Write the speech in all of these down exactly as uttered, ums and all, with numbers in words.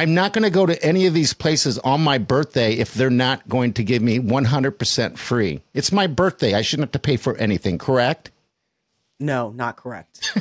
I'm not going to go to any of these places on my birthday if they're not going to give me one hundred percent free. It's my birthday. I shouldn't have to pay for anything, correct? No, not correct.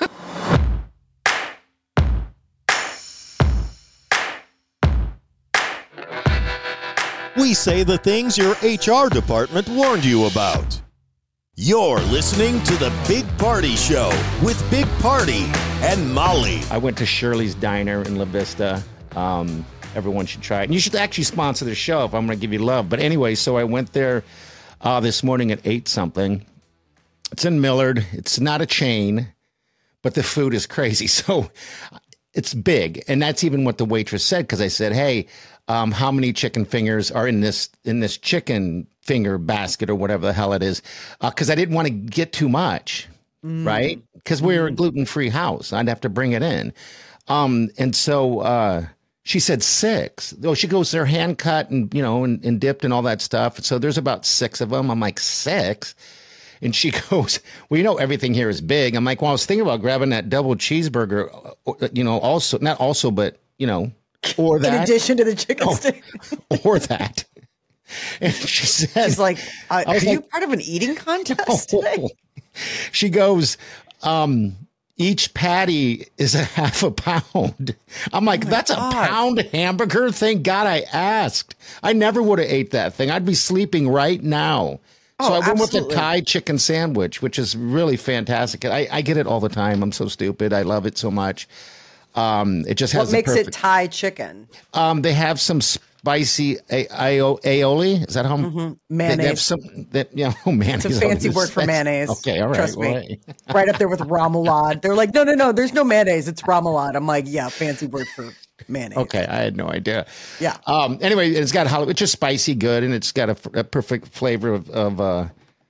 We say the things your H R department warned you about. You're listening to The Big Party Show with Big Party and Molly. I went to Shirley's Diner in La Vista. Um, everyone should try it. And you should actually sponsor the show if I'm going to give you love. But anyway, so I went there uh, this morning at eight something. It's in Millard. It's not a chain, but the food is crazy. So it's big. And that's even what the waitress said, because I said, hey, um, how many chicken fingers are in this in this chicken finger basket or whatever the hell it is? Because uh, I didn't want to get too much, mm. right? Because we were a gluten-free house. I'd have to bring it in. Um, and so uh, she said six. Oh, she goes, they're hand cut and, you know, and, and dipped and all that stuff. So there's about six of them. I'm like, six? And she goes, well, you know, everything here is big. I'm like, well, I was thinking about grabbing that double cheeseburger, you know, also, not also, but, you know, or that. In addition to the chicken oh, stick. Or that. And she said, she's like, uh, are you like, part of an eating contest no. today? She goes, um, each patty is a half a pound. I'm like, oh that's God. a pound hamburger? Thank God I asked. I never would have ate that thing. I'd be sleeping right now. So oh, I went absolutely. with the Thai chicken sandwich, which is really fantastic. I, I get it all the time. I'm so stupid. I love it so much. Um, it just has what makes perfect, it Thai chicken? Um, they have some spicy a- a- aioli. Is that how? Mm-hmm. Mayonnaise. They, they have some that yeah. Oh, mayonnaise. It's a fancy word for mayonnaise. Okay, all right. Trust well, me. Right up there with remoulade. They're like, no, no, no. There's no mayonnaise. It's remoulade. I'm like, yeah, fancy word for mayonnaise. Okay, I had no idea. Yeah. Um. Anyway, it's got it's just spicy good, and it's got a, a perfect flavor of of uh,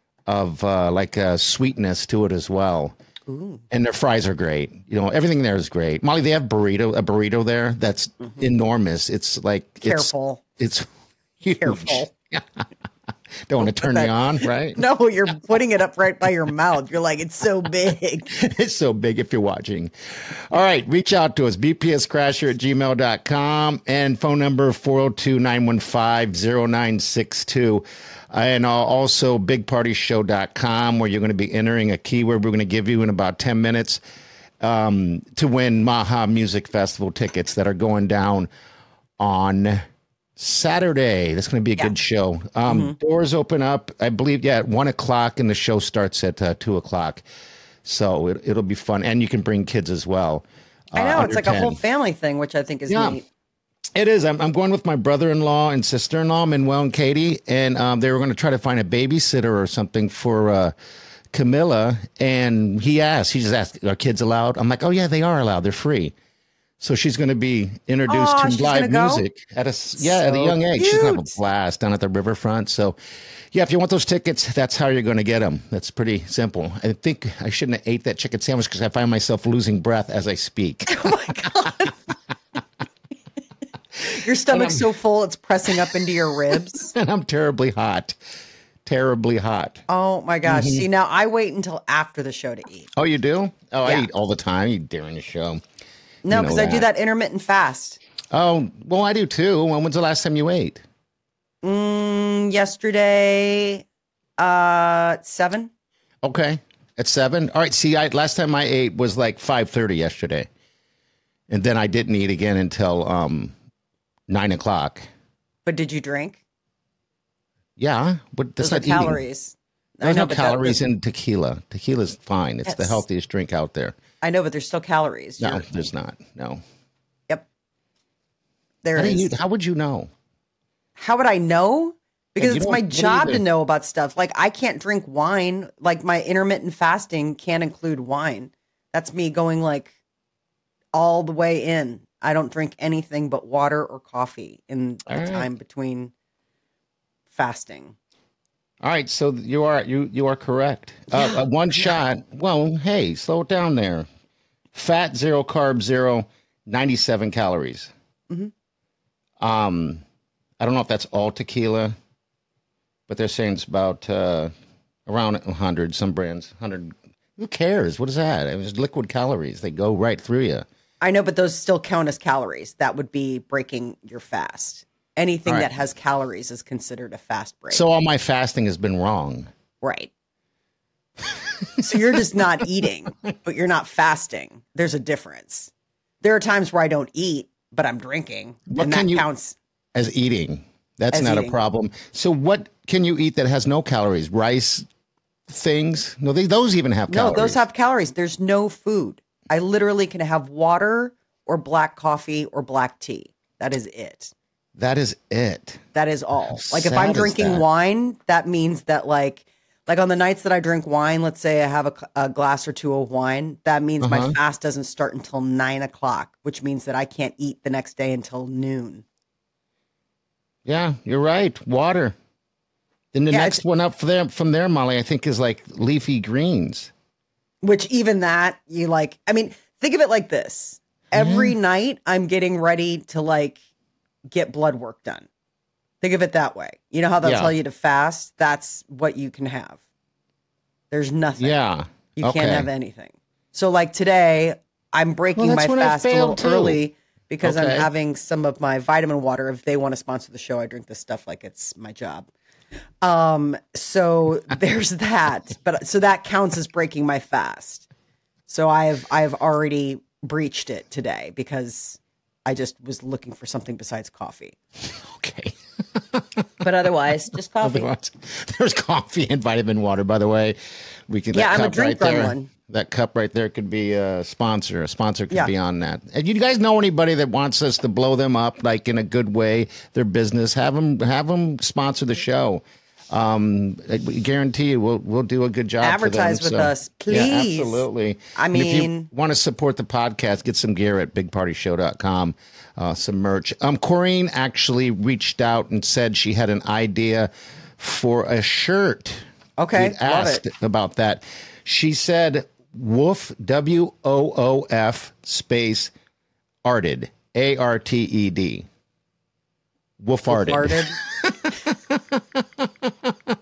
of uh, like a sweetness to it as well. Ooh. And their fries are great. You know, everything there is great. Molly, they have burrito, a burrito there that's mm-hmm. enormous. It's like careful. It's, it's huge. Careful. Don't want to turn me on, right? No, you're putting it up right by your mouth. You're like, it's so big. It's so big if you're watching. All right, reach out to us, b p s crasher at gmail dot com and phone number four oh two, nine one five, oh nine six two. And uh, also big party show dot com, where you're going to be entering a keyword we're going to give you in about ten minutes um, to win Maha Music Festival tickets that are going down on Saturday. That's going to be a yeah. good show. Um, mm-hmm. Doors open up, I believe, yeah, at one o'clock, and the show starts at uh, two o'clock. So it, it'll be fun. And you can bring kids as well. Uh, I know. It's like ten. A whole family thing, which I think is yeah. neat. It is. I'm, I'm going with my brother-in-law and sister-in-law, Manuel and Katie, and um, they were going to try to find a babysitter or something for uh, Camilla. And he asked, he just asked, are kids allowed? I'm like, oh, yeah, they are allowed. They're free. So she's going to be introduced oh, to live music at a yeah so at a young age. Cute. She's going to have a blast down at the riverfront. So, yeah, if you want those tickets, that's how you're going to get them. That's pretty simple. I think I shouldn't have ate that chicken sandwich because I find myself losing breath as I speak. Oh, my God. Your stomach's so full, it's pressing up into your ribs. And I'm terribly hot. Terribly hot. Oh, my gosh. Mm-hmm. See, now I wait until after the show to eat. Oh, you do? Oh, yeah. I eat all the time. I eat during the show. No, because you know I do that intermittent fast. Oh, well, I do too. When when's the last time you ate? Mm, yesterday, uh, seven. Okay, at seven. All right. See, I, last time I ate was like five thirty yesterday, and then I didn't eat again until um nine o'clock. But did you drink? Yeah, but that's Those not are calories. There's know, no calories that, in tequila. Tequila's fine. It's yes. the healthiest drink out there. I know, but there's still calories. No, You're... there's not. No. Yep. There how it is. You, how would you know? How would I know? Because yeah, it's my job to know about stuff. Like, I can't drink wine. Like, my intermittent fasting can't include wine. That's me going, like, all the way in. I don't drink anything but water or coffee in the right. time between fasting. All right, so you are you you are correct. Uh, uh, one shot. Well, hey, slow it down there. Fat, zero carb, zero, ninety-seven calories. Mm-hmm. Um, I don't know if that's all tequila, but they're saying it's about uh, around one hundred. Some brands, one hundred. Who cares? What is that? It was liquid calories. They go right through you. I know, but those still count as calories. That would be breaking your fast. Anything Right. that has calories is considered a fast break. So all my fasting has been wrong. Right. So you're just not eating, but you're not fasting. There's a difference. There are times where I don't eat, but I'm drinking, What and can that you- counts. As eating. That's As not eating. a problem. So what can you eat that has no calories? Rice things? No, they, those even have No, calories. those have calories. There's no food. I literally can have water or black coffee or black tea. That is it. That is it. That is all. How Like if sad I'm is drinking that? wine, that means that like like on the nights that I drink wine, let's say I have a, a glass or two of wine, that means Uh-huh. my fast doesn't start until nine o'clock, which means that I can't eat the next day until noon. Yeah, you're right. Water. Then the Yeah, next it's- one up for them from there, Molly, I think is like leafy greens. Which even that you like, I mean, think of it like this. Every night I'm getting ready to like get blood work done. Think of it that way. You know how they'll Yeah. tell you to fast? That's what you can have. There's nothing. Yeah. You okay. can't have anything. So like today, I'm breaking Well, my that's when I fast a little failed, too. early because Okay. I'm having some of my vitamin water. If they want to sponsor the show, I drink this stuff like it's my job. Um, so there's that. But so that counts as breaking my fast. So I've I've already breached it today because I just was looking for something besides coffee. Okay. But otherwise, just coffee. Otherwise, there's coffee and vitamin water, by the way. We can Yeah, that I'm a cup drink right there. gremlin. That cup right there could be a sponsor. A sponsor could Yeah. be on that. And you guys know anybody that wants us to blow them up, like in a good way, their business? Have them have them sponsor the show. Um, I guarantee you, we'll we'll do a good job. Advertise for them. with So, us, Yeah, please. absolutely. I And if you mean- want to support the podcast, get some gear at big party show dot com. Uh, some merch. Um, Corrine actually reached out and said she had an idea for a shirt. Okay, We'd love asked it. about that. She said, "Woof, W O O F space arted, A R T E D. Woof arted." Farted.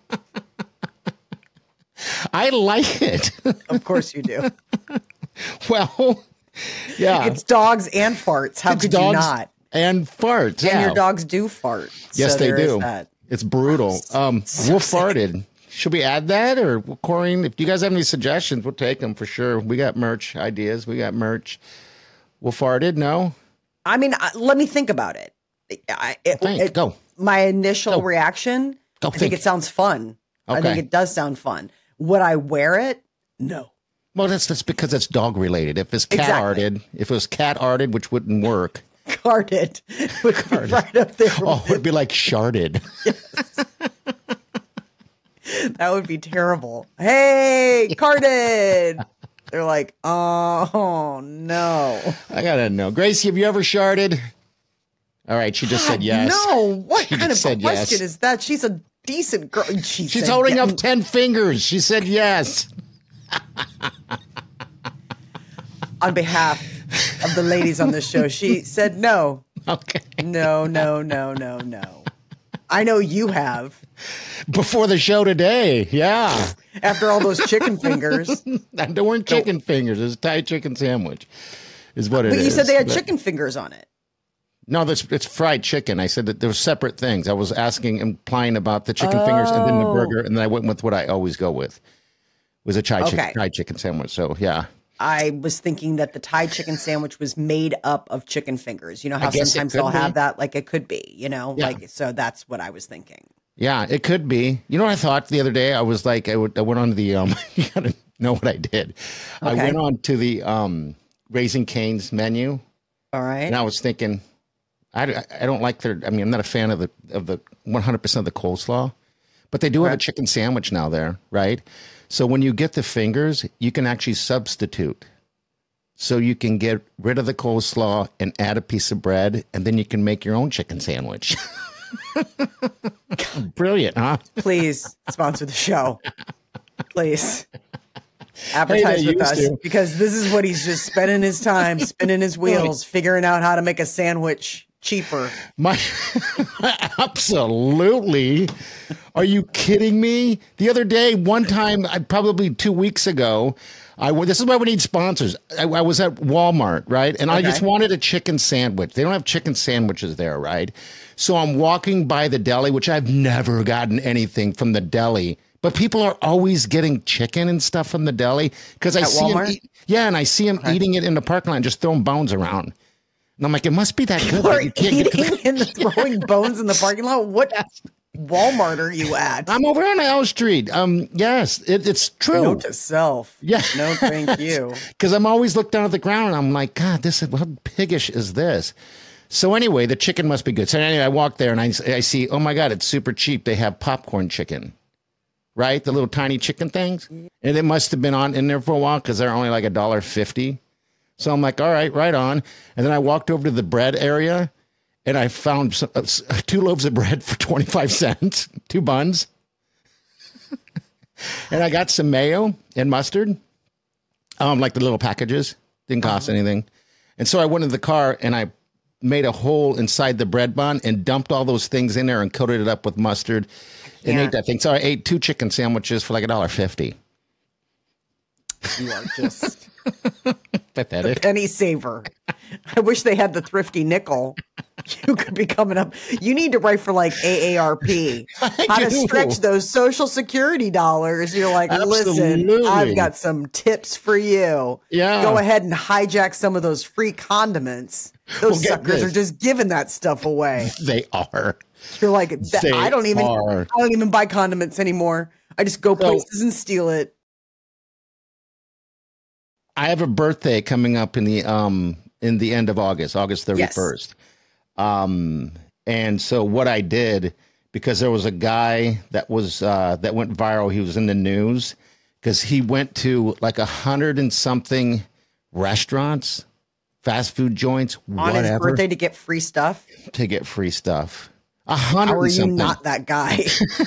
I like it. Of course you do. Well, yeah, It's dogs and farts. How It's could dogs you not? and farts. And yeah. your dogs do fart. Yes, so they there is do. that. It's brutal. Um, Wolf farted. Should we add that, or Corrine? If you guys have any suggestions, we'll take them for sure. We got merch ideas. We got merch. Wolf farted. No. I mean, I- let me think about it. I, it, Think. it- Go. My initial Go. reaction, Go I think think. it sounds fun. I think Okay. it does sound fun. Would I wear it? No. Well, that's that's because it's dog related. If it's cat Exactly. arted, if it was cat arted, which wouldn't work. Carded would be right up there. Oh, with it'd be like sharded. it. That would be terrible. Hey, carded. They're like, oh no. I gotta know. Gracie, have you ever sharded? All right, she just said yes. No, what She kind of just said yes. question is that? She's a decent girl. She She's said holding yes. up ten fingers. She said yes. On behalf of the ladies on this show. She said no, Okay. no, no, no, no, no. I know you have. Before the show today, yeah. After all those chicken fingers. And there weren't chicken fingers. It was a Thai chicken sandwich, is what it is. But you said they had But- chicken fingers on it. No, that's it's fried chicken. I said that there were separate things. I was asking, implying about the chicken fingers and then the Oh. burger, and then I went with what I always go with, was a Thai, Okay. chicken, Thai chicken sandwich. So yeah, I was thinking that the Thai chicken sandwich was made up of chicken fingers. You know how guess it sometimes could they'll be. have that, like it could be, you know, Yeah. like so that's what I was thinking. yeah, it could be. You know what I thought the other day? I was like, I, would, I went on to the um. You gotta know what I did. I Okay. went on to the um Raising Cane's menu, All right. and I was thinking, I, I don't like their. I mean, I'm not a fan of the of the one hundred percent of the coleslaw, but they do have a Correct. chicken sandwich now there, right? So when you get the fingers, you can actually substitute. So you can get rid of the coleslaw and add a piece of bread, and then you can make your own chicken sandwich. Brilliant, huh? Please sponsor the show. Please. Advertise they with used us to. because this is what he's just spending his time, spinning his wheels, figuring out how to make a sandwich cheaper. My absolutely. Are you kidding me? The other day, one time, I, probably two weeks ago, I w- this is why we need sponsors. I, I was at Walmart, right? And I Okay. just wanted a chicken sandwich. They don't have chicken sandwiches there, right? So I'm walking by the deli, which I've never gotten anything from the deli. But people are always getting chicken and stuff from the deli because I At see them Walmart? eat, yeah, and I see them eating it in the parking lot and just throwing bones around. And I'm like, it must be that good. People are that you can't get eating and throwing bones in the parking lot. What Walmart are you at? I'm over on L Street. Um, yes, it, it's true. Note to self. Yeah. No, thank you. Because I'm always looked down at the ground and I'm like, God, this is how piggish is this? So anyway, the chicken must be good. So anyway, I walk there and I, I see, oh my God, it's super cheap. They have popcorn chicken, right? The little tiny chicken things. And it must have been on in there for a while because they're only like a dollar fifty. So I'm like, all right, right on. And then I walked over to the bread area and I found some, uh, two loaves of bread for twenty-five cents, two buns. And I got some mayo and mustard, um, like the little packages. Didn't cost uh-huh. anything. And so I went in the car and I made a hole inside the bread bun and dumped all those things in there and coated it up with mustard and ate that thing. So I ate two chicken sandwiches for like a dollar fifty. You are just pathetic. Penny saver. I wish they had the thrifty nickel. You could be coming up. You need to write for like A A R P. How to stretch those Social Security dollars. You're like, Absolutely. listen, I've got some tips for you. Yeah. Go ahead and hijack some of those free condiments. Those Well, get suckers this. are just giving that stuff away. They are. You're like, that, They I don't even are. I don't even buy condiments anymore. I just go places and steal it. I have a birthday coming up in the um in the end of August, August thirty-first. Yes. Um, and so what I did, because there was a guy that was uh, that went viral. He was in the news because he went to like a hundred and something restaurants, fast food joints, on whatever, his birthday to get free stuff. to get free stuff. A hundred. How are and you something. not that guy?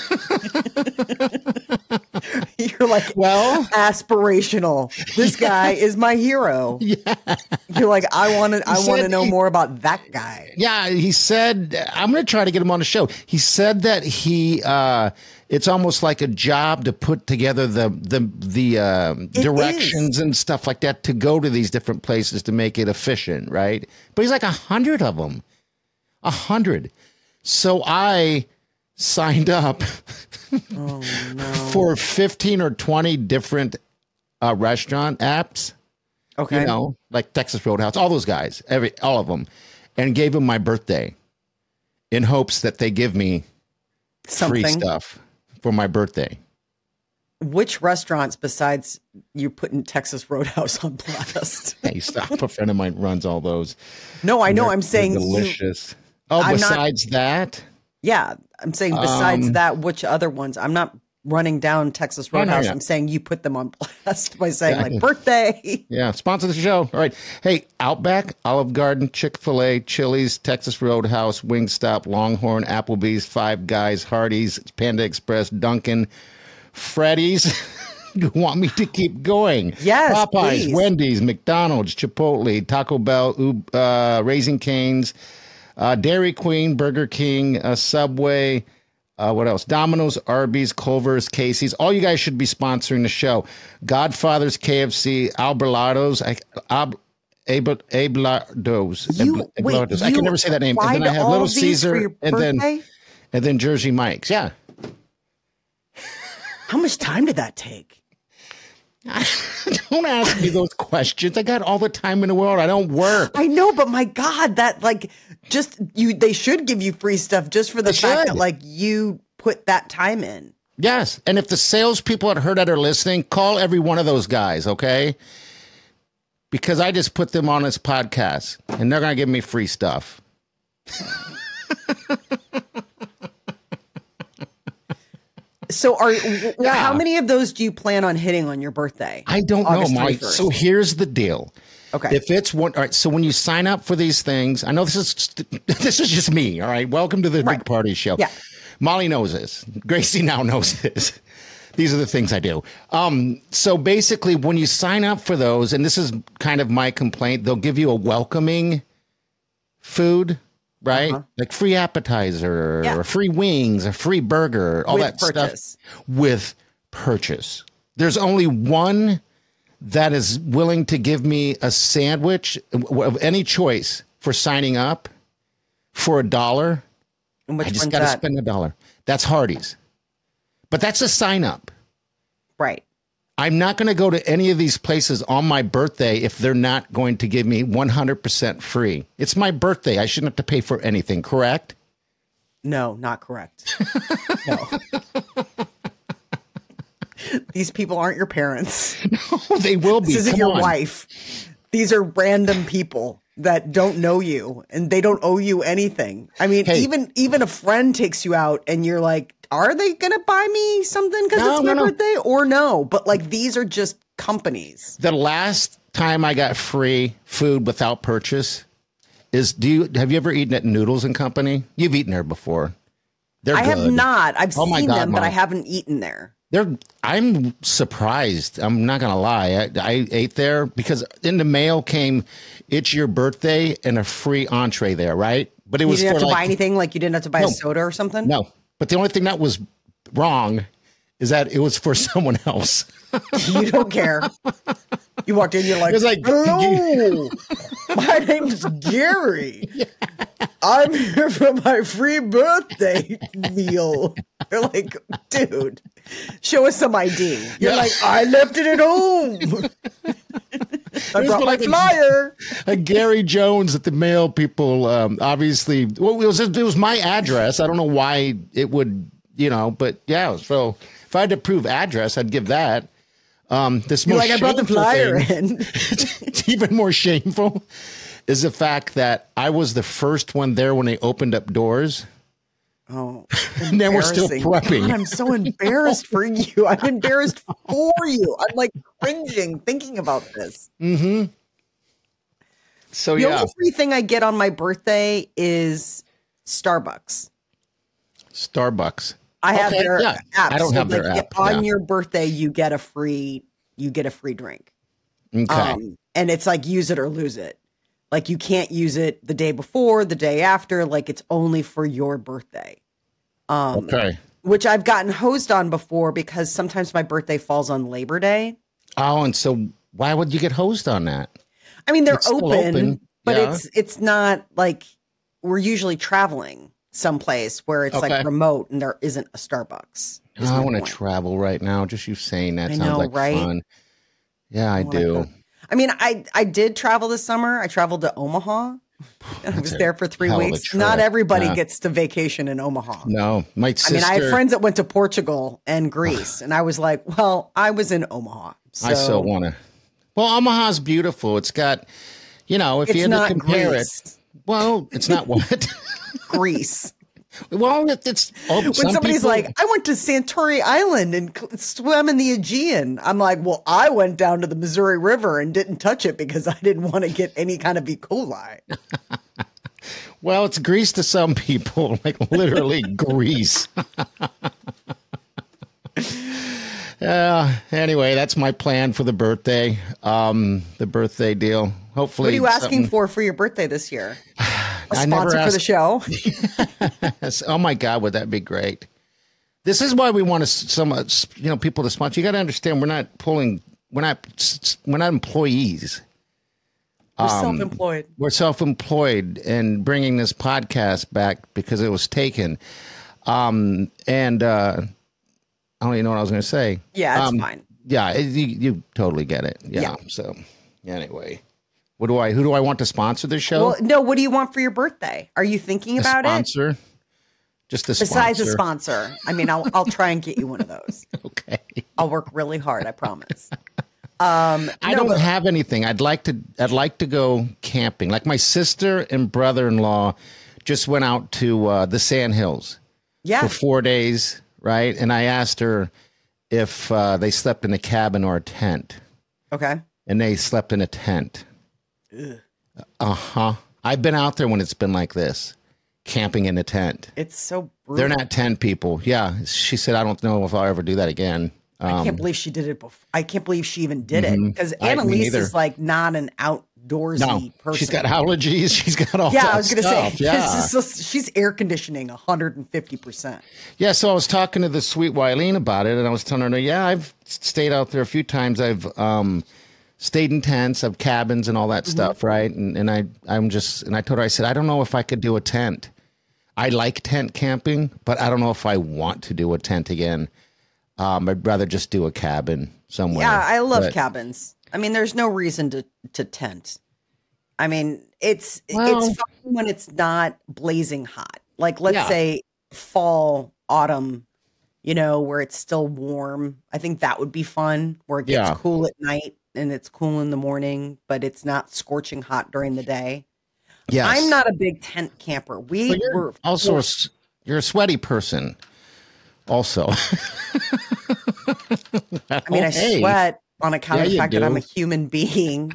You're like, Well, aspirational. This guy is my hero. Yeah. You're like, I want to. I He want to said know he- more about that guy. Yeah, he said, I'm going to try to get him on the show. He said that he, uh, it's almost like a job to put together the the the uh, directions and stuff like that to go to these different places to make it efficient, right? But he's like a hundred of them, a hundred. So I signed up Oh no. for fifteen or twenty different uh, restaurant apps. Okay. You know, like Texas Roadhouse, all those guys, every all of them, and gave them my birthday in hopes that they give me Something. free stuff for my birthday. Which restaurants besides you putting Texas Roadhouse on blast? Hey, stop! A friend of mine runs all those. No, I know. They're- I'm saying they're you- delicious. Oh, I'm not- besides that, yeah, I'm saying besides Um, that, which other ones? I'm not running down Texas No, no, Roadhouse. yeah. I'm saying you put them on blast by saying Yeah. like birthday. yeah, sponsor the show. All right. Hey, Outback, Olive Garden, Chick-fil-A, Chili's, Texas Roadhouse, Wingstop, Longhorn, Applebee's, Five Guys, Hardee's, Panda Express, Dunkin', Freddy's. You want me to keep going? Yes, Popeyes, please. Wendy's, McDonald's, Chipotle, Taco Bell, Ub- uh, Raising Cane's, uh, Dairy Queen, Burger King, uh, Subway. Uh, what else? Domino's, Arby's, Culver's, Casey's. All you guys should be sponsoring the show. Godfather's, K F C, Alberados, I, Ab, Ab, Ablados. You- Abla- wait, Ablados. I you can never say that name. And then I applied have all Little these for Caesar, your and then birthday? and then Jersey Mike's. Yeah. How much time did that take? Don't ask me those questions. I got all the time in the world. I don't work. I know, but my God, that like just you, they should give you free stuff just for the They fact should. that like you put that time in. Yes. And if the salespeople at Her that are listening, call every one of those guys, okay? Because I just put them on this podcast and they're going to give me free stuff. So are w- Yeah. how many of those do you plan on hitting on your birthday? I don't August know, Mike. thirty-first. So here's the deal. Okay. If it's one, all right. So when you sign up for these things, I know this is this is just me. All right. Welcome to the Right. Big Party Show. Yeah. Molly knows this. Gracie now knows this. These are the things I do. Um, so basically, when you sign up for those, and this is kind of my complaint, they'll give you a welcoming food right? Uh-huh. Like free appetizer Yeah. or free wings, a free burger, all With that purchase. stuff with purchase. There's only one that is willing to give me a sandwich of any choice for signing up for a dollar. And which I just one's got to that? spend a dollar. That's Hardee's. But that's a sign up. Right. I'm not going to go to any of these places on my birthday if they're not going to give me one hundred percent free. It's my birthday. I shouldn't have to pay for anything, correct? No, not correct. No. These people aren't your parents. Oh, they will be. This isn't Come your on. wife. These are random people that don't know you and they don't owe you anything. I mean, Hey. even even a friend takes you out and you're like, are they going to buy me something because No, it's my no, no. birthday or no? But like, these are just companies. The last time I got free food without purchase is, do you, have you ever eaten at Noodles and Company? You've eaten there before. They're I have good. not. I've Oh my seen God, them, but Mom. I haven't eaten there. They're, I'm surprised. I'm not going to lie. I, I ate there because in the mail came, it's your birthday and a free entree there, right? But it You was didn't for have to like, buy anything? Like you didn't have to buy No. a soda or something? no. But the only thing that was wrong is that it was for someone else. You don't care. You walked in, you're like, It's like- hello, my name's Gary. I'm here for my free birthday meal. They're like, dude, show us some I D. You're Yeah. like, I left it at home. I was brought my like a- flyer. Uh, Gary Jones at the mail people, um, obviously, well, it was, it was my address. I don't know why it would, you know, but yeah. So if I had to prove address, I'd give that. Um, this You're most like, I brought the shameful flyer thing- in. It's even more shameful is the fact that I was the first one there when they opened up doors. Oh, And then we're still embarrassing. prepping. God, I'm so embarrassed for you. I'm embarrassed for you. I'm like cringing thinking about this. So The yeah, only free thing I get on my birthday is Starbucks. Starbucks. I have Okay, their yeah. app. I don't so have their like, app, On yeah. your birthday, you get a free you get a free drink. Okay. Um, and it's like use it or lose it. Like you can't use it the day before, the day after. Like it's only for your birthday. Um, okay. Which I've gotten hosed on before because sometimes my birthday falls on Labor Day. Oh, and so why would you get hosed on that? I mean, they're It's still open, open, but yeah. it's it's not like we're usually traveling someplace where it's Okay. like remote and there isn't a Starbucks. is Oh, I my want to point. travel right now. Just you saying that I sounds know, like right? fun. Yeah, I, wanna do. go. I mean, I I did travel this summer. I traveled to Omaha. I was a there for three hell of a weeks. trip. Not everybody Yeah. gets to vacation in Omaha. No, my I sister. mean, I have friends that went to Portugal and Greece, and I was like, well, I was in Omaha. So I still want to. Well, Omaha's beautiful. It's got, you know, if it's you had not to compare Greece. it. Well, it's not what. Greece. Well, it, it's oh, When some somebody's people- like, I went to Santori Island and cl- swam in the Aegean. I'm like, well, I went down to the Missouri River and didn't touch it because I didn't want to get any kind of E. coli. well, it's Greece to some people, like literally Greece. Yeah. Anyway, that's my plan for the birthday. Um, the birthday deal. Hopefully, What are you asking something- for for your birthday this year? A I never sponsor for the asked- show? Yes. Oh my God, would that be great? This is why we want to some uh, s- you know people to sponsor. You got to understand, we're not pulling, we're not s- s- we're not employees. We're self-employed. We're self-employed and bringing this podcast back because it was taken. Um, and uh, I don't even know what I was going to say. Yeah, it's Um, fine. Yeah, it, you, you totally get it. Yeah. Yeah. So anyway, what do I? Who do I want to sponsor the show? Well, no, what do you want for your birthday? Are you thinking a about it? sponsor. Just a Besides sponsor. a sponsor. I mean, I'll I'll try and get you one of those. Okay. I'll work really hard, I promise. Um, I no, don't but- have anything. I'd like to. I'd like to go camping. Like my sister and brother-in-law just went out to uh, the Sand Hills yeah. for four days, right? And I asked her if uh, they slept in a cabin or a tent, Okay. and they slept in a tent. Uh huh. I've been out there when it's been like this, camping in a tent. It's so brutal. They're not tent people. Yeah, she said, I don't know if I'll ever do that again. I can't believe she did it before. I can't believe she even did it because I- me Annalise neither. is like not an out outdoorsy No, person. she's got allergies. She's got all yeah, that I was going to say, stuff. Yeah. this is- she's air conditioning one hundred fifty percent. Yeah, so I was talking to the sweet Wileen about it, and I was telling her, yeah, I've stayed out there a few times. I've um, stayed in tents, I've cabins and all that mm-hmm. stuff, right? And and I I'm just and I told her, I said, I don't know if I could do a tent. I like tent camping, but I don't know if I want to do a tent again. Um, I'd rather just do a cabin somewhere. Yeah, I love but, cabins. I mean, there's no reason to to tent. I mean, it's well, it's fun when it's not blazing hot. Like, let's yeah. say fall, autumn, you know, where it's still warm. I think that would be fun, where it gets Yeah. cool at night and it's cool in the morning, but it's not scorching hot during the day. Yes. I'm not a big tent camper. We But you're were also a s- you're a sweaty person. Also, I mean, I Hey. sweat on account Yeah, of the you fact that do. I'm a human being.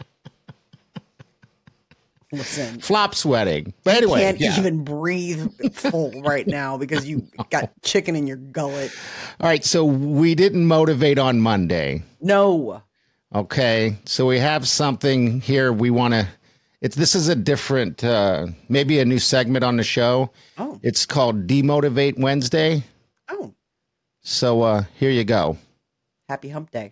Listen, flop sweating. But anyway, you can't yeah. even breathe full right now because you got chicken in your gullet. All right, so we didn't motivate on Monday. No. Okay, so we have something here we want to. It's this is a different, uh, maybe a new segment on the show. Oh. It's called Demotivate Wednesday. Oh, So uh, here you go. happy hump day.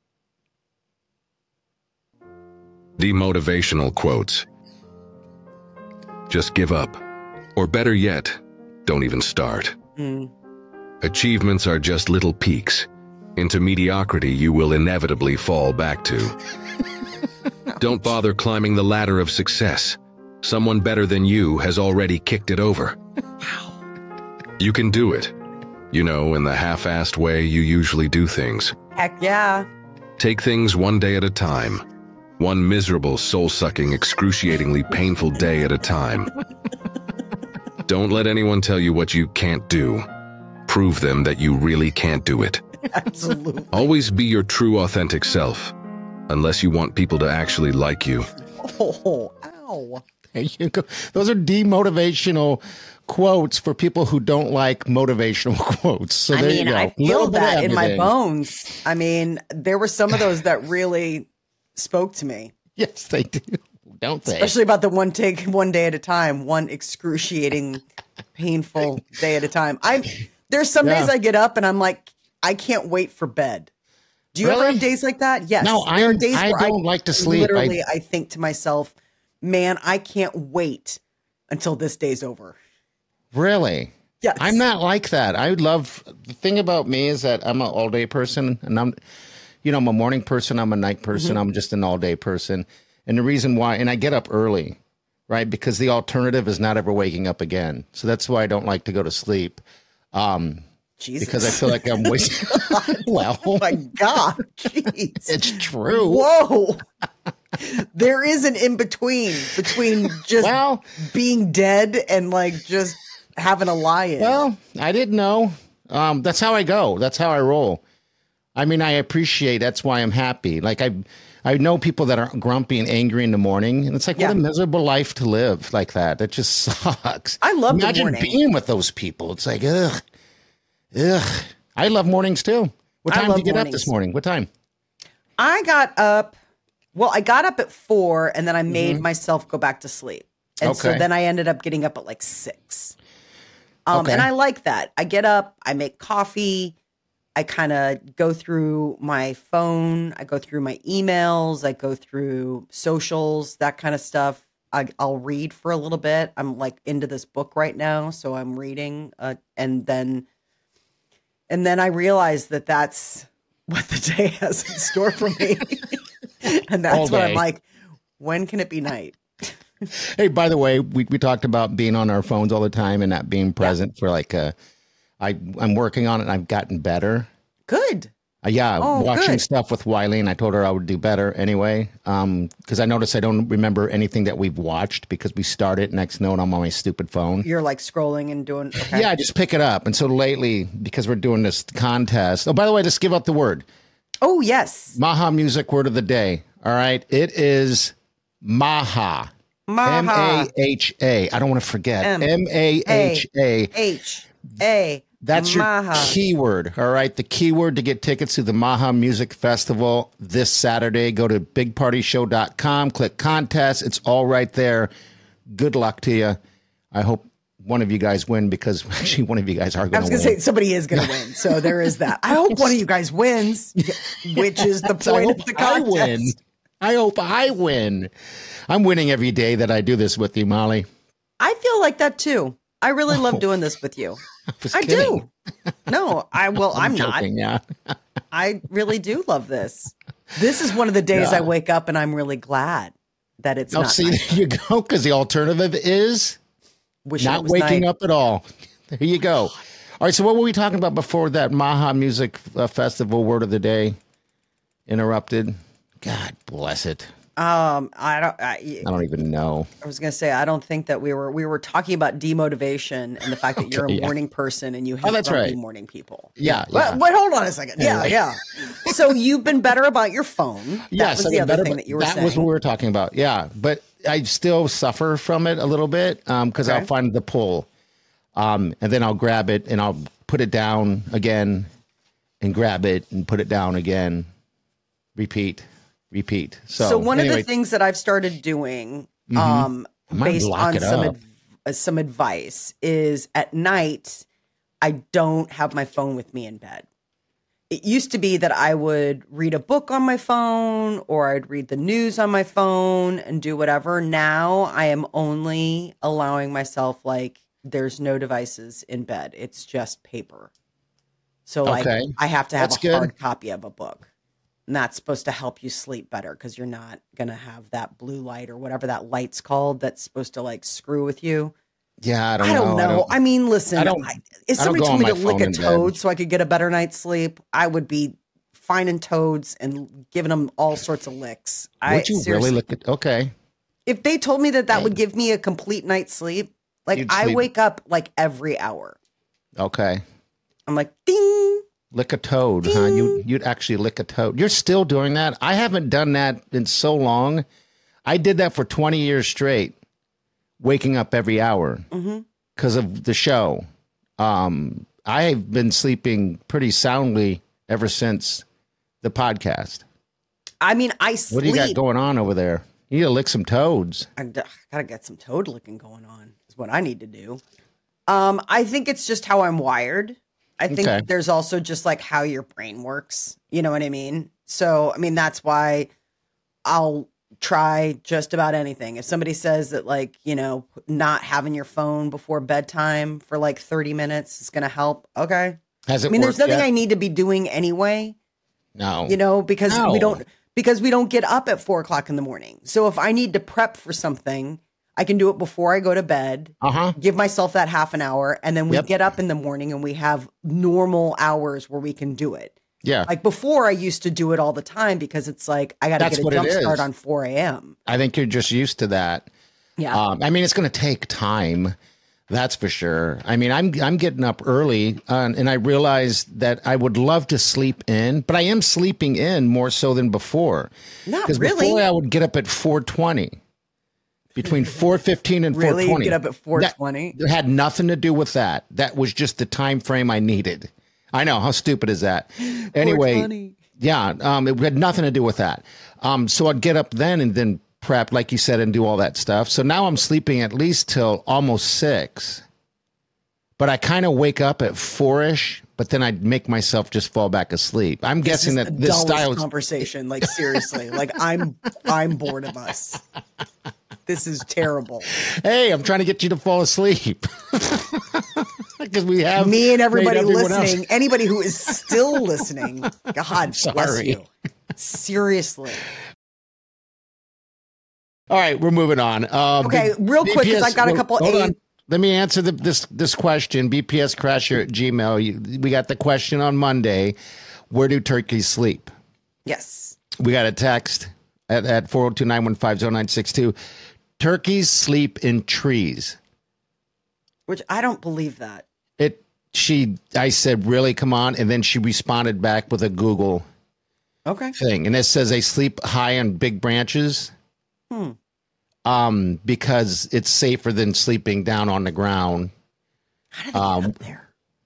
Demotivational quotes. Just give up. Or better yet, don't even start. Mm. Achievements are just little peaks. Into mediocrity you will inevitably fall back to. Don't bother climbing the ladder of success. Someone better than you has already kicked it over. You can do it. You know, in the half-assed way you usually do things. Heck yeah. Take things one day at a time. One miserable, soul-sucking, excruciatingly painful day at a time. Don't let anyone tell you what you can't do. Prove them that you really can't do it. Absolutely. Always be your true, authentic self. Unless you want people to actually like you. Oh, ow. There you go. Those are demotivational quotes for people who don't like motivational quotes. So I there mean, you go. I feel Little bit of that in my everything. bones. I mean, there were some of those that really spoke to me. Yes, they do. Don't they? Especially about the one take one day at a time, one excruciating, painful day at a time. I there's some Yeah. days I get up and I'm like, I can't wait for bed. Do you ever Really? have days like that? Yes. No, there are I'm- days I where don't like to sleep. Literally, I, think to myself, man, I can't wait until this day's over. Really? Yes. I'm not like that. I would love the thing about me is that I'm an all day person and I'm, you know, I'm a morning person. I'm a night person. Mm-hmm. I'm just an all day person. And the reason why, and I get up early, right? Because the alternative is not ever waking up again. So that's why I don't like to go to sleep. Um, Jesus. because I feel like I'm wasting. Well, Oh my God. Jeez. it's true. Whoa. There is an in between between just Well, being dead and like just having a lie in. well, I didn't know. Um, that's how I go. That's how I roll. I mean, I appreciate. That's why I'm happy. Like I, I know people that are grumpy and angry in the morning, and it's like Yeah. what a miserable life to live like that. That just sucks. I love the Imagine morning. being with those people. It's like ugh, ugh. I love mornings too. What I time did love you get up mornings. this morning? What time? I got up. Well, I got up at four and then I made myself go back to sleep. And so Okay. then I ended up getting up at like six. Um, Okay. And I like that. I get up, I make coffee, I kind of go through my phone, I go through my emails, I go through socials, that kind of stuff. I, I'll read for a little bit. I'm like into this book right now, so I'm reading, uh, and then, and then I realize that that's what the day has in store for me, and All that's when I'm day. like, when can it be night? Hey, by the way, we, we talked about being on our phones all the time and not being present for like a. I I'm working on it. and I've gotten better. Good. Uh, yeah, Oh, watching good. stuff with Wileen. I told her I would do better anyway. Um, because I noticed I don't remember anything that we've watched because we started. Next note, I'm on my stupid phone. You're like scrolling and doing. Okay. Yeah, I just pick it up. And so lately, because we're doing this contest. Oh, by the way, let's give up the word. Oh yes. Maha music word of the day. All right, it is Maha. Maha. M A H A. I don't want to forget. M M A H A. H A That's your Maha. keyword. All right. The keyword to get tickets to the Maha Music Festival this Saturday. Go to big party show dot com, click contest. It's all right there. Good luck to you. I hope one of you guys win because actually one of you guys are I going was to going win. to say somebody is going to win. So there is that. I hope one of you guys wins, which is the So I point hope of the I contest. win. I hope I win. I'm winning every day that I do this with you, Molly. I feel like that too. I really love doing this with you. I, was I kidding. do. No, I well, I'm, joking, not. Yeah. I really do love this. This is one of the days Yeah. I wake up and I'm really glad that it's Oh, not. see, night. there you go. Because the alternative is Wishing it not was waking night. up at all. There you go. All right. So what were we talking about before that Maha Music uh, Festival word of the day? Interrupted. God bless it. Um, I don't. I, I don't even know. I was going to say I don't think that we were we were talking about demotivation and the fact that you're a Okay, yeah. morning person and you hate Oh, that's grumpy right. morning people. Yeah. But, yeah. but hold on a second. Yeah, Anyway. yeah. So you've been better about your phone. That Yes, was I the mean, other better- thing that you were that saying. was what we were talking about. Yeah, but I still suffer from it a little bit because Okay. I'll find the pull, um, and then I'll grab it and I'll put it down again, and grab it and put it down again, repeat, repeat. So, So, one anyway, of the things that I've started doing, um, I might based lock on it some up. adv- uh, some advice, is at night I don't have my phone with me in bed. It used to be that I would read a book on my phone or I'd read the news on my phone and do whatever. Now I am only allowing myself, like, there's no devices in bed. It's just paper. So like Okay. I have to have That's a good. hard copy of a book. And that's supposed to help you sleep better because you're not going to have that blue light or whatever that light's called that's supposed to like screw with you. yeah, I don't I know. don't know. I, mean, listen, I don't- I, if I don't somebody go told on me to my lick phone a in bed. toad so I could get a better night's sleep, I would be finding toads and giving them all sorts of licks. I, Would you really seriously, look at? Okay, if they told me that that would give me a complete night's sleep, like You'd I sleep. wake up like every hour. okay. I'm like, ding. Lick a toad, huh? You you'd actually lick a toad. You're still doing that? I haven't done that in so long. I did that for twenty years straight, waking up every hour because of the show. Um, I've been sleeping pretty soundly ever since the podcast. I mean, I sleep. What do you got going on over there? You need to lick some toads. I d- gotta get some toad licking going on is what I need to do. Um, I think it's just how I'm wired. I think Okay. there's also just like how your brain works. You know what I mean? So, I mean, that's why I'll try just about anything. If somebody says that, like, you know, not having your phone before bedtime for like thirty minutes is going to help. Okay. Has it I mean, there's worked nothing yet? I need to be doing anyway, No. you know, because No. we don't, because we don't get up at four o'clock in the morning. So if I need to prep for something, I can do it before I go to bed. Uh-huh. Give myself that half an hour, and then we Yep. get up in the morning and we have normal hours where we can do it. Yeah. Like before, I used to do it all the time because it's like I got to That's get a what it jump start is. on four a.m. I think you're just used to that. Yeah, Um, I mean, it's going to take time. That's for sure. I mean, I'm I'm getting up early, uh, and I realize that I would love to sleep in, but I am sleeping in more so than before. Not Because really. before I would get up at four twenty, between four fifteen and Really? four twenty. Get up at four twenty? It had nothing to do with that. That was just the time frame I needed. I know, how stupid is that? Anyway, four twenty. yeah, um, it had nothing to do with that. Um, so I'd get up then and then prep, like you said, and do all that stuff. So now I'm sleeping at least till almost six. But I kind of wake up at four-ish, but then I'd make myself just fall back asleep. I'm This guessing is that the this dullest style is conversation. Like seriously, like I'm I'm bored of us. This is terrible. hey, I'm trying to get you to fall asleep. Because we have Me and everybody made everyone else- listening, anybody who is still listening, God bless Sorry. you. Seriously. All right, we're moving on. Um, Okay, B- real quick, 'cause B P S I got a couple Hold A- on. Let me answer the, this this question. B P S Crasher at Gmail. You, we got the question on Monday. Where do turkeys sleep? Yes. We got a text at, at four oh two, nine one five, oh nine six two. Turkeys sleep in trees. Which I don't believe that. It. She. I said, really? Come on. And then she responded back with a Google Okay. thing. And it says they sleep high on big branches. Hmm. Um, because it's safer than sleeping down on the ground. How did they Um, get up there?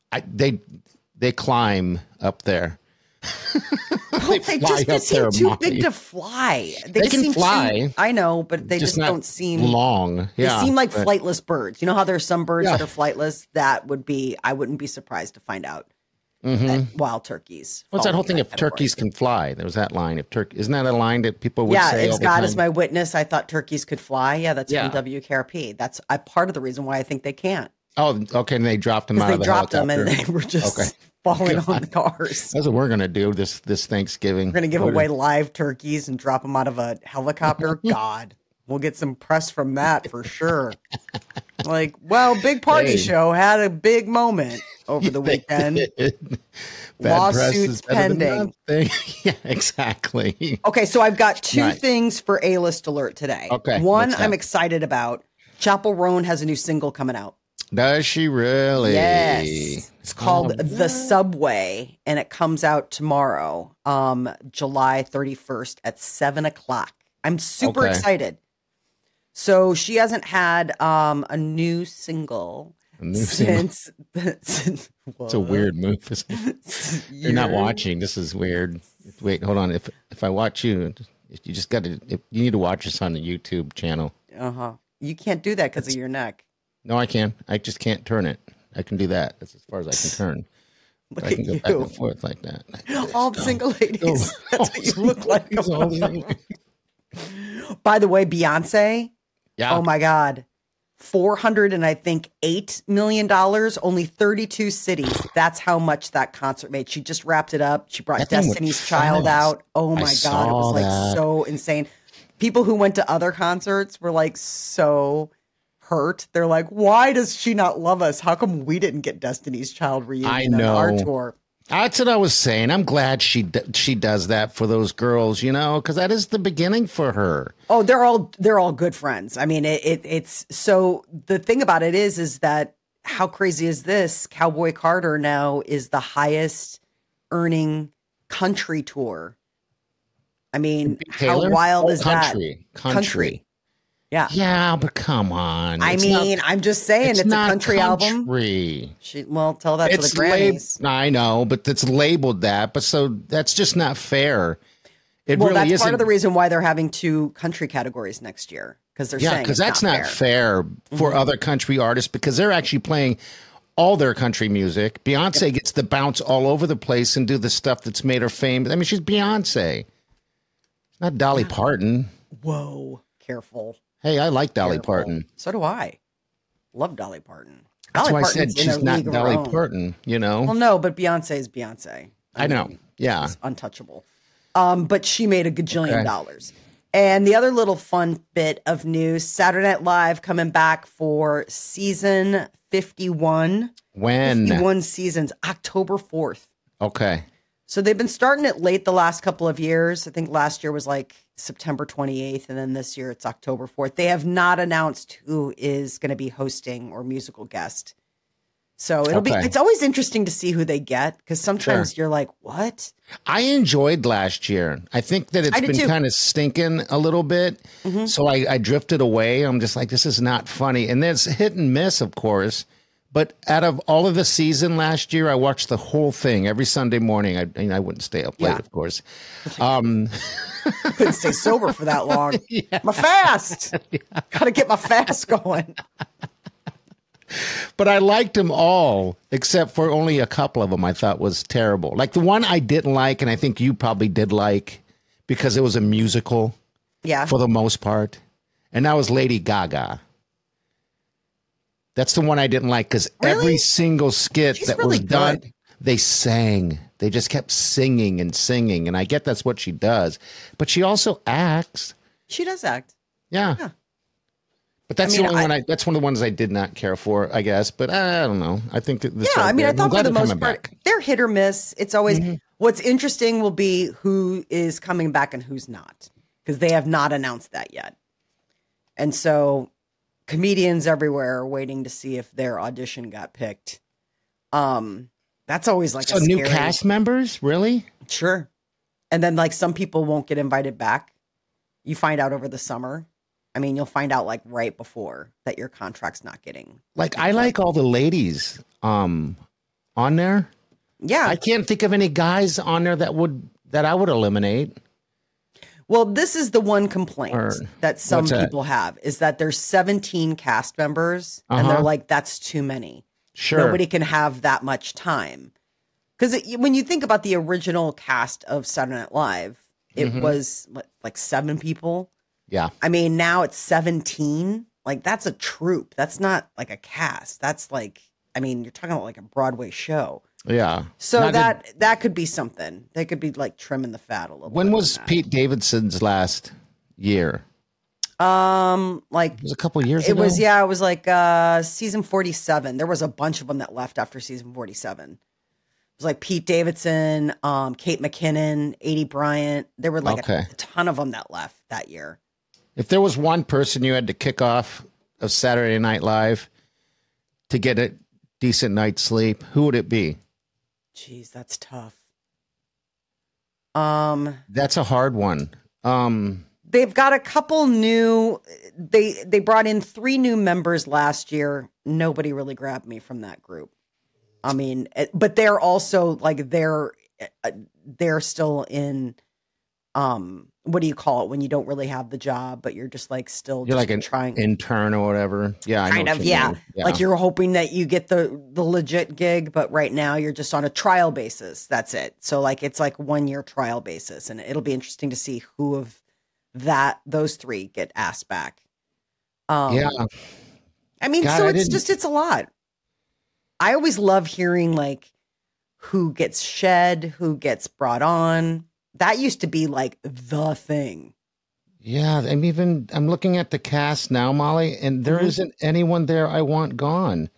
I, they they climb up there. they they fly just up seem there, too Molly. big to fly. They, They just can seem fly. Too, I know, but they just, Just not don't seem long. Yeah, They seem like but- flightless birds. You know how there's some birds Yeah. that are flightless? That would be, I wouldn't be surprised to find out Mhm. that wild turkeys. What's that fall whole into thing? If category. turkeys can fly, there was that line. If turkey, isn't that a line that people would Yeah, say? if all the God time? is my witness, I thought turkeys could fly. Yeah, that's Yeah. from W K R P. That's I, part of the reason why I think they can't. Oh, okay. And they dropped them out Because of they the dropped them and helicopter. they were just Okay. falling on God. the cars. That's what we're gonna do this this Thanksgiving. We're going to give What away is- live turkeys and drop them out of a helicopter. God, we'll get some press from that for sure. Like, well, Big Party Hey. Show had a big moment over the weekend. Bad press Lawsuits is better than pending. nothing. Yeah, exactly. Okay, so I've got two Right. things for A-list alert today. Okay, One what's I'm that? excited about. Chapel Roan has a new single coming out. Does she really? Yes. It's called Oh, The what? Subway, and it comes out tomorrow, um, July thirty-first at seven o'clock. I'm super Okay. excited. So she hasn't had um, a new single A new single. since. since It's a weird move. You're not watching. This is weird. Wait, hold on. If if I watch you, you just got to. You need to watch this on the YouTube channel. Uh huh. You can't do that because of your neck. No, I can. I just can't turn it. I can do that. That's as far as I can turn. Look I at can go you. back and forth like that. All the single ladies. Oh. That's what you look like. He's all the- By the way, Beyonce. Yeah. Oh my God. four hundred and I think eight million dollars, only thirty-two cities. That's how much that concert made. She just wrapped it up. She brought That thing went Destiny's Child fast. out. Oh I my God. It saw was like that. so insane. People who went to other concerts were like so hurt. They're like, why does she not love us? How come we didn't get Destiny's Child reunion I on our know. tour? That's what I was saying. I'm glad she d- she does that for those girls, you know, because that is the beginning for her. Oh, they're all they're all good friends. I mean, it, it it's so the thing about it is is that how crazy is this? Cowboy Carter now is the highest earning country tour. I mean, Taylor? how wild Oh, is country. that? Country. Yeah. Yeah, but come on. I It's mean, not- I'm just saying it's, a not country, album. country. She well, tell that It's to the Grammys. lab- I know, but it's labeled that. But so that's just not fair. It Well, really that's isn't. part of the reason why they're having two country categories next year because they're Yeah, saying because it's that's not fair, for Mm-hmm. other country artists because they're actually playing all their country music. Beyonce gets to bounce all over the place and do the stuff that's made her famous. I mean, she's Beyonce. It's not Dolly Parton. Whoa, careful. Hey, I like Dolly Careful. Parton. So do I. Love Dolly Parton. That's Dolly why I said Parton's in she's a not league of her Dolly own. Parton, you know? Well, no, but Beyonce is Beyonce. I know. Yeah. She's untouchable. Um, but she made a gajillion Okay. dollars. And the other little fun bit of news, Saturday Night Live coming back for season fifty-one. When? fifty-one seasons, October fourth. Okay. So they've been starting it late the last couple of years. I think last year was like September twenty-eighth, and then this year it's October fourth. They have not announced who is going to be hosting or musical guest. So it'll be, Okay. it's always interesting to see who they get because sometimes you're like, what? I enjoyed last year. I think that it's I did been too. kind of stinking a little bit. So I, I drifted away. I'm just like, this is not funny. And there's hit and miss, of course. But out of all of the season last year, I watched the whole thing every Sunday morning. I, I, mean, I wouldn't stay up late, Yeah. of course. Um, I couldn't stay sober for that long. My fast. Got to get my fast going. but I liked them all, except for only a couple of them I thought was terrible. Like the one I didn't like, and I think you probably did like, because it was a musical Yeah. for the most part. And that was Lady Gaga. That's the one I didn't like because Really? every single skit She's that really was done, good. they sang. They just kept singing and singing. And I get that's what she does. But she also acts. She does act. Yeah. Yeah. But that's I mean, the only I- one I that's one of the ones I did not care for, I guess. But I don't know. I think that this Yeah, I mean, I I'm thought for glad the they're most coming part, back. they're hit or miss. It's always Mm-hmm. what's interesting will be who is coming back and who's not, because they have not announced that yet. And so comedians everywhere are waiting to see if their audition got picked. Um, that's always like So a new scary- cast members, really? Sure. And then like some people won't get invited back. You find out over the summer. I mean, you'll find out like right before that your contract's not getting. Like I like all the ladies um on there? Yeah. I can't think of any guys on there that would that I would eliminate. Well, this is the one complaint Or, that some what's that? people have is that there's seventeen cast members and Uh-huh. they're like, that's too many. Sure. Nobody can have that much time. Because when you think about the original cast of Saturday Night Live, it Mhm. was what, like seven people. Yeah. I mean, now it's seventeen. Like, that's a troupe. That's not like a cast. That's like, I mean, you're talking about like a Broadway show. Yeah. So Not that that could be something. They could be like trimming the fat a little a- when bit. was on that. Pete Davidson's last year? Um, like It was a couple years it ago. was, yeah, it was like uh season forty-seven. There was a bunch of them that left after season forty-seven. It was like Pete Davidson, um, Kate McKinnon, Adie Bryant. There were like Okay. a, a ton of them that left that year. If there was one person you had to kick off of Saturday Night Live to get a decent night's sleep, who would it be? Jeez, that's tough. Um, That's a hard one. Um, they've got a couple new. They they brought in three new members last year. Nobody really grabbed me from that group. I mean, it- but they're also like they're uh, they're still in. Um, what do you call it when you don't really have the job, but you're just like still you're just like an trying intern or whatever. Yeah, I know kind what of you yeah. mean. Like you're hoping that you get the the legit gig, but right now you're just on a trial basis. That's it. So like it's like one year trial basis, and it'll be interesting to see who of that those three get asked back. Um, yeah. I mean, God, so I it's didn't- just it's a lot. I always love hearing like who gets shed, who gets brought on. That used to be like the thing. Yeah, I'm even I'm looking at the cast now, Molly, and there Mhm. isn't anyone there I want gone.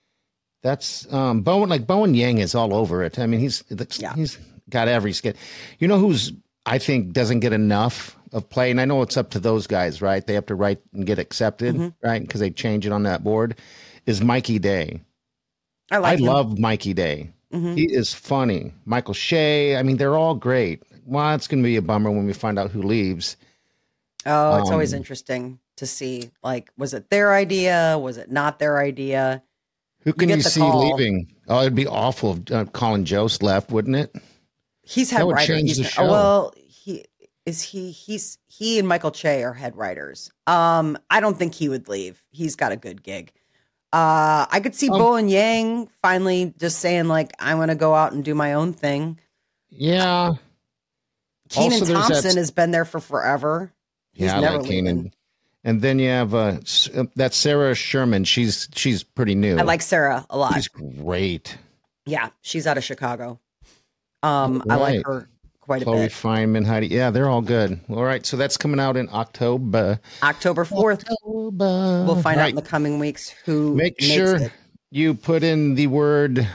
That's um Bowen like Bowen Yang is all over it. I mean, he's Yeah. he's got every skit. You know who's I think doesn't get enough of play, and I know it's up to those guys, right? They have to write and get accepted, Mhm. right? Because they change it on that board. Is Mikey Day. I like I him. love Mikey Day. Mhm. He is funny. Michael Shea. I mean, they're all great. Well, it's going to be a bummer when we find out who leaves. Oh, it's always Um, interesting to see. Like, was it their idea? Was it not their idea? Who can get you, the see call. leaving? Oh, it'd be awful if uh, Colin Jost left, wouldn't it? He's head That would writer. change He's the not- show. oh, well, he is he. He's he and Michael Che are head writers. Um, I don't think he would leave. He's got a good gig. Uh, I could see Um, Bowen Yang finally just saying like, "I'm going to go out and do my own thing." Yeah. Keenan Also, there's Thompson that- has been there for forever. He's yeah, I never like leaving. Keenan. And then you have uh, S- uh, that Sarah Sherman. She's she's pretty new. I like Sarah a lot. She's great. Yeah, she's out of Chicago. Um, I like Right. her quite a Chloe bit. Feynman, Heidi. Yeah, they're all good. All right, so that's coming out in October. October fourth. October. We'll find All out in the coming weeks who Make makes sure it. you put in the word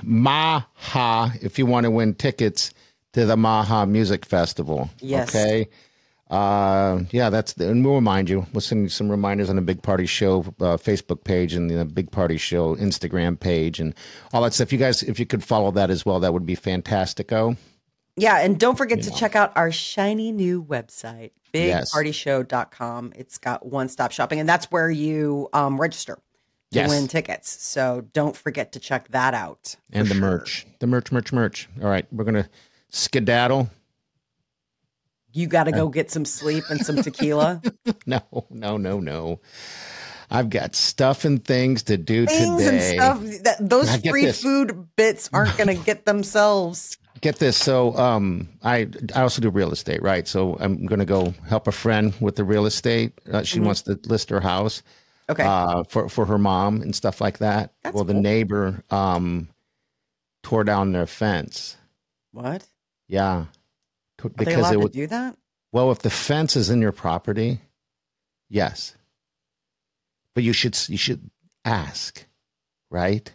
Maha if you want to win tickets to the Maha Music Festival. Yes. Okay. Uh, yeah, that's the, and we'll remind you. We'll send you some reminders on the Big Party Show uh, Facebook page and the Big Party Show Instagram page and all that stuff. You guys, if you could follow that as well, that would be fantastico. Yeah, and don't forget You to know. check out our shiny new website, big Yes. party show dot com. It's got one-stop shopping, and that's where you um, register to Yes. win tickets. So don't forget to check that out. And for the sure. merch, the merch, merch, merch. All right, we're gonna skedaddle. You got to go get some sleep and some tequila. No, no, no, no. I've got stuff and things to do Things today. and stuff. That, those Now, get free this. food bits aren't going to get themselves. Get this. So, um, I I also do real estate, right? So I'm going to go help a friend with the real estate. Uh, she wants to list her house, Okay. uh, for for her mom and stuff like that. That's well, the cool. neighbor um tore down their fence. What? Yeah, T- Are they because allowed it to would. do that? Well, if the fence is in your property, yes, but you should you should ask, right?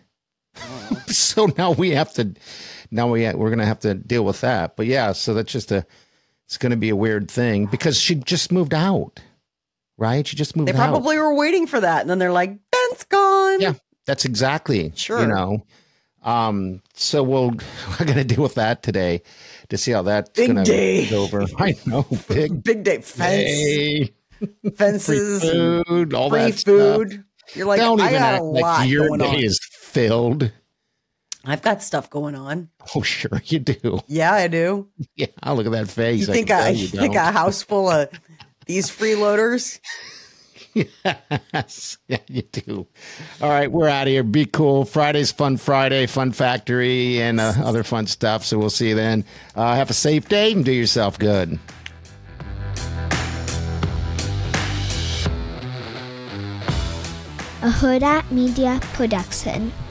So now we have to, now we we're gonna have to deal with that. But yeah, so that's just a, it's gonna be a weird thing because she just moved out, right? She just moved They out. probably were waiting for that, and then they're like, "Ben's gone." Yeah, that's exactly Sure. You know, um, so we'll we're gonna deal with that today to see how that's Big gonna day. go over. I know, big Big day fence, day, free fences, and food, all free that stuff. food. You're like, Don't I even got act a like lot your going day on. is filled. I've got stuff going on. Oh, sure you do. Yeah, I do. Yeah, I'll look at that face. You think I, I you think a house full of these freeloaders? Yes, yeah, you do. All right, we're out of here. Be cool. Friday's Fun Friday, Fun Factory, and uh, other fun stuff. So we'll see you then. Uh, have a safe day and do yourself good. A Huda Media Production.